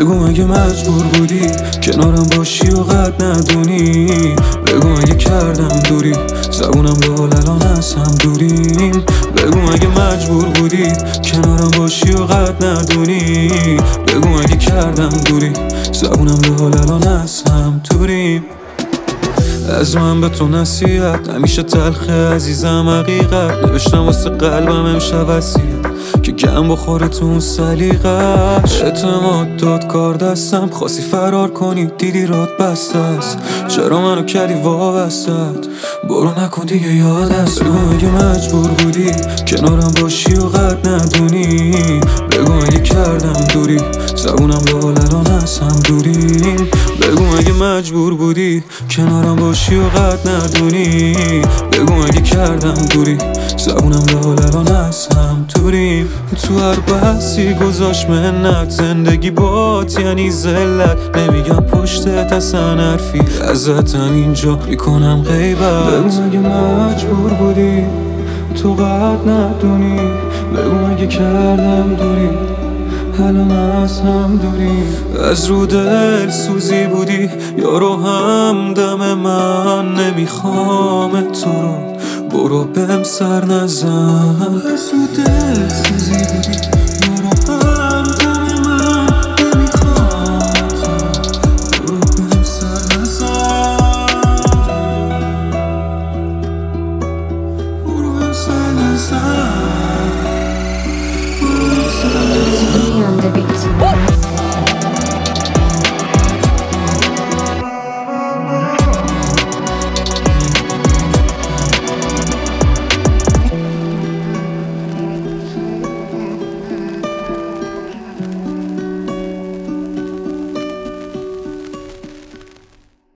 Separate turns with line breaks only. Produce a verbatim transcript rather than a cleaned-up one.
بگو اگه مجبور بودی کنارم باشی و قد ندونی. بگو اگه کردم دوری زبونم به حال الان از هم دوریم. بگو اگه مجبور بودی کنارم باشی و قد ندونی. بگو اگه کردم دوری زبونم به حال الان از هم دوریم. از من به تو نصیحت همیشه تلخه عزیزم حقیقت. نوشتم واسه قلبم امشب وصیت که گم بخوره تو اون سلیقش. اعتماد داد کار دستم خواستی فرار کنی دیدی راد بسته است. چرا منو کردی وابستت برو نکن دیگه یاد است. بگو اگه مجبور بودی کنارم باشی و قد ندونی. بگو اگه کردم دوری زبونم به حال الان از هم دوریم. بگو اگه مجبور بودی کنارم باشی و قد ندونی. بگو اگه کردم دوری زبونم به حال الان از هم دوریم. تو هر بحثی گذاشت منت زندگی بات یعنی ذلت. نمیگم پشتت اصلا حرفی ازت اینجا میکنم غیبت. بگو اگه مجبور بودی تو قد ندونی. بگو اگه کردم دوری الان از هم دوریم. از رو دل سوزی بودی یارو همدم من. نمیخوام تو رو برو بهم سر نزن. از رو دل سوزی بودی